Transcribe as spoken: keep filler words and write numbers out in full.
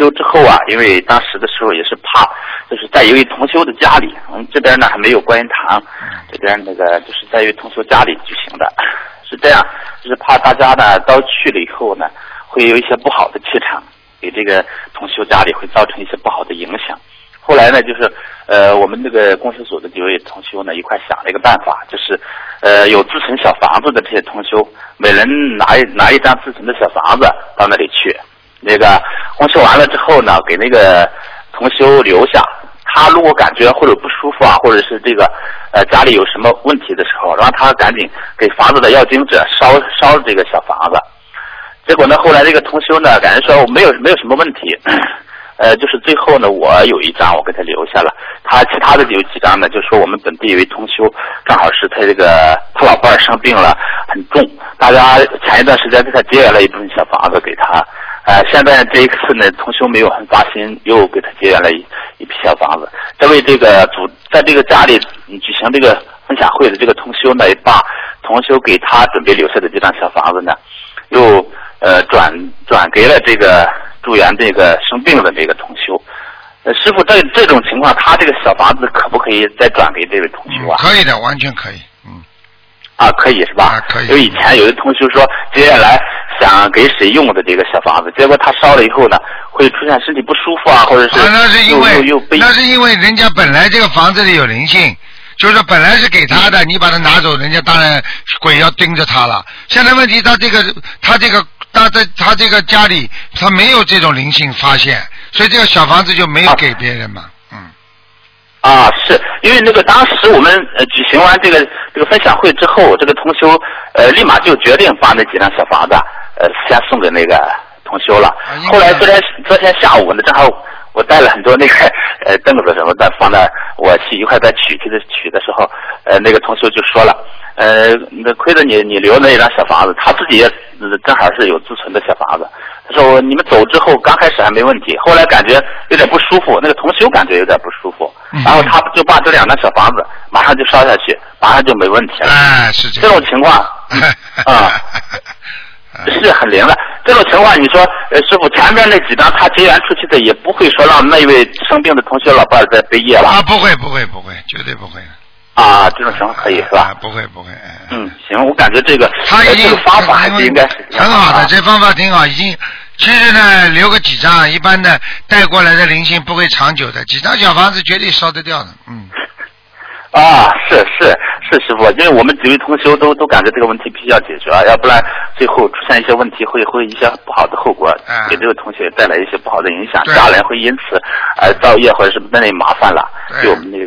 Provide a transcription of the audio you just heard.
修之后啊，因为当时的时候也是怕，就是在一位同修的家里，我们这边呢还没有观音堂，这边那个就是在一位同修家里举行的，是这样，就是怕大家呢都去了以后呢，会有一些不好的气场，给这个同修家里会造成一些不好的影响。后来呢，就是呃，我们这个公司所的几位同修呢，一块想了一个办法，就是呃，有自存小房子的这些同修，每人拿一拿一张自存的小房子到那里去，那个公修完了之后呢，给那个同修留下，他如果感觉或者不舒服啊，或者是这个呃家里有什么问题的时候，让他赶紧给房子的要经者烧烧这个小房子。结果呢，后来这个同修呢，感觉说没有没有什么问题。呃，就是最后呢，我有一张我给他留下了，他其他的有几张呢，就是说我们本地有一同修，正好是他这个他老伴儿生病了，很重，大家前一段时间给他结缘了一部分小房子给他，呃，现在这一次呢，同修没有很发心，又给他结缘了一一批小房子。这位这个主在这个家里举行这个分享会的这个同修呢，也把同修给他准备留下的这张小房子呢，又呃转转给了这个住院这个生病的这个同修。呃，师傅，这这种情况，他这个小房子可不可以再转给这位同修啊？ 嗯、可以的，完全可以。嗯。 啊，可以是吧？ 啊，可以。 因为以前有的同修说，接下来想给谁用的这个小房子，结果他烧了以后呢，会出现身体不舒服啊，或者是啊，那是因为又又又被那是因为人家本来这个房子里有灵性。就是本来是给他的，你把他拿走，人家当然鬼要盯着他了。现在问题，他这个他这个他在他这个家里，他没有这种灵性发现，所以这个小房子就没有给别人嘛。嗯。 啊，是因为那个当时我们呃举行完这个这个分享会之后，这个同修呃立马就决定把那几张小房子呃先送给那个同修了。啊、后来昨天昨天下午呢，正好。我带了很多那个呃凳子什么的放在我去一块在取去的取的时候，呃那个同修就说了，呃那亏着你你留那一张小房子，他自己也、呃、正好是有自存的小房子。他说你们走之后刚开始还没问题，后来感觉有点不舒服，那个同修感觉有点不舒服，嗯、然后他就把这两张小房子马上就烧下去，马上就没问题了。 哎，是这这种情况啊。是很灵的，这种情况你说，呃，师傅前面那几张他结缘出去的，也不会说让那位生病的同学老伴再背业了啊？不会，不会，不会，绝对不会。 啊，这种情况可以是吧？ 啊、不会，不会。 嗯，行，我感觉这个他已经、 呃、这个方法还是应该是很好的，这方法挺好，已经。其实呢，留个几张，一般的带过来的灵性不会长久的，几张小房子绝对烧得掉的，嗯。 啊，是是是，师傅，因为我们几位同修都都感觉这个问题必须要解决，要不然最后出现一些问题会会一些不好的后果， 嗯、 给这个同学带来一些不好的影响， 家人会因此而造业或者是那里麻烦了，对我们那个。